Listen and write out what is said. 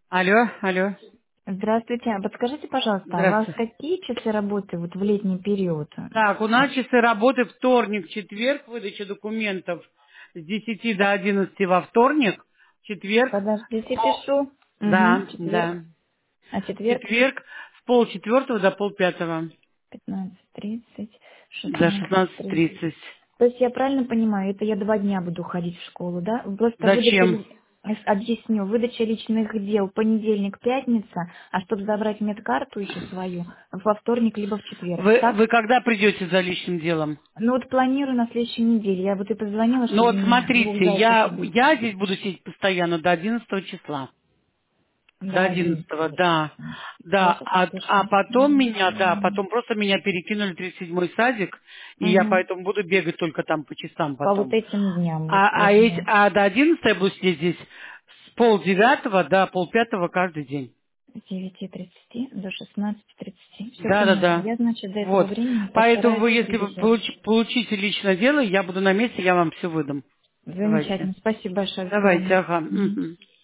Алло, алло. Здравствуйте. А подскажите, пожалуйста, а у вас Здравствуйте. какие часы работы вот в летний период? Так, у нас часы работы вторник, четверг, выдача документов с 10 до 11 во вторник, четверг, Подождите, пишу. Угу, да, четверг. да, А четверг четверг с полчетвертого до полпятого, 15:30, до 16:30. 16:30. То есть я правильно понимаю, это я 2 дня буду ходить в школу, да? Просто выдача, Зачем? объясню, выдача личных дел понедельник, пятница, а чтобы забрать медкарту еще свою, во вторник либо в четверг. Вы Так? когда придете за личным делом? Ну вот планирую на следующей неделе. Я вот и позвонила, Ну чтобы вот меня в смотрите, ближайший я событий. здесь буду сидеть постоянно до 11 числа. До До 11, 11 да. числа. Да, Хорошо, а запишем. потом меня, да, потом просто меня перекинули в 37-й садик, и я Мгм. поэтому буду бегать только там по часам По вот потом. этим дням вот Эти, должны до 11 я буду сидеть здесь с полдевятого до полпятого каждый день. с 9:30 до 16:30. Все Да, да, поняла. да. Я, значит, до этого Вот. времени Поэтому постараюсь вы, если вы прибежать. получите личное дело, я буду на месте, я вам все выдам. Давайте. Замечательно. Спасибо большое. До Давайте, свидания. ага. Мгм. Мгм.